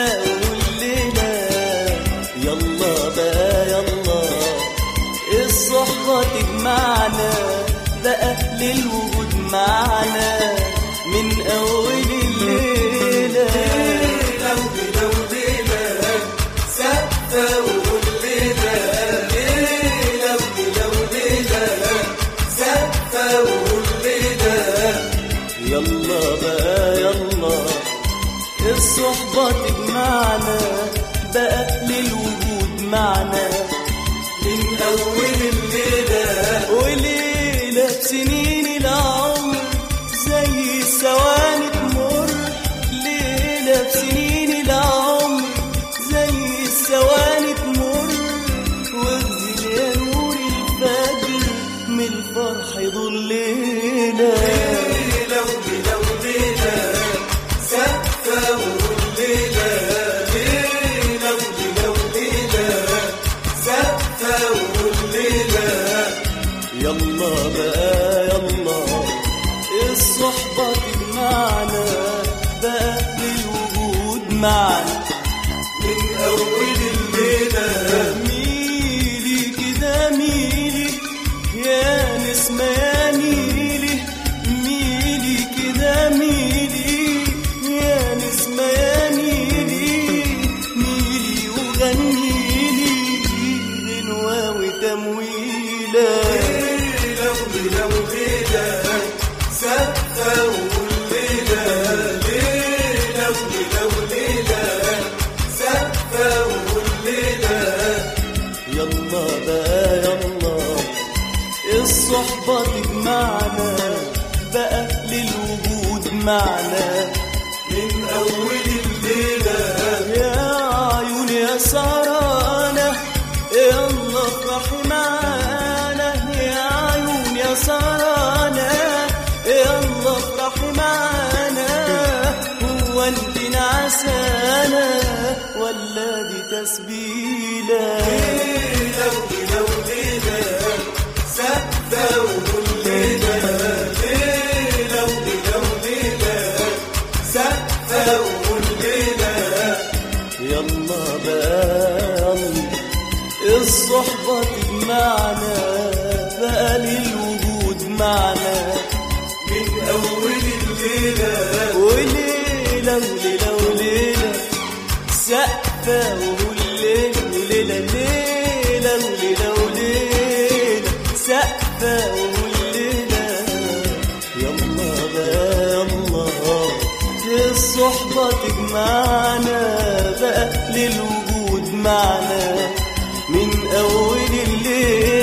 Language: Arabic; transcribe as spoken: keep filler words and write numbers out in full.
سقفة والليلة يلا بقى يلا الصحبة تجمعنا بقى للوجود معنا من أول الليلة. ليلة وليلة وليلة سقفة والليلة، ليلة وليلة وليلة سقفة والليلة يلا بقى يلا الصحبة تجمعنا بقى للوجود معنا من أول الليلة. وليلة سنين العمر زي الثواني تمر، ليلة سنين العمر زي الثواني تمر، واغزل يا نور الفجر من الفرح ضلينا. ليلة وليلة وليلة سقفة والليلة، ليلة وليلة وليلة سقفة والليلة يلا بقى يلا الصحبة تجمعنا بقى للوجود معنا من أول الليلة. ميلي كده ميلي يا نسمة يا ميلي، ميلي كده ميلي يا نسمة يا ميلي، ميلي وغنيلي غنوة وتمويلة. ليلة وليلة وليلة سقفة والليلة، ليلة وليلة وليلة سقفة والليلة يلا بقى يلا الصحبة تجمعنا بقى للوجود معنا من أول الليلة. يا عيون يا سهرانة يلا افرحي معانا، يا عيون يا سهرانة يلا افرحي معانا، هو انت نعسانة ولا دي تسبيلة؟ ليلة وليلة وليلة سقفة والليلة، ليلة وليلة وليلة سقفة والليلة يلا بقى يلا الصحبة تجمعنا بقى للوجود معنا من أول الليلة. وليلة وليلة وليلة سقفة والليلة وليلة، ليلة وليلة وليلة سقفة والليلة يلا بقى يلا الصحبة تجمعنا بقى للوجود معنا من أول الليل.